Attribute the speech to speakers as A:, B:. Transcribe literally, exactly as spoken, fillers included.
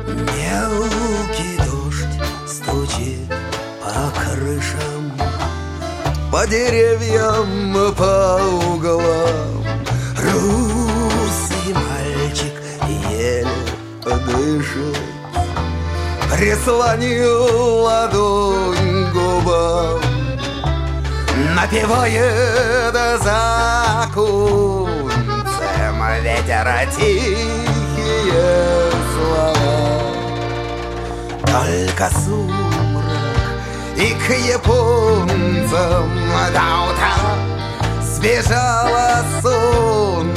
A: Мелкий дождь стучит по крышам, по деревьям, по углам. Русый мальчик еле дышит, прислонил ладонь к губам, напевает за оконцем ветер тихие слова. Только сумрак и к японцам до утра сбежало солнце.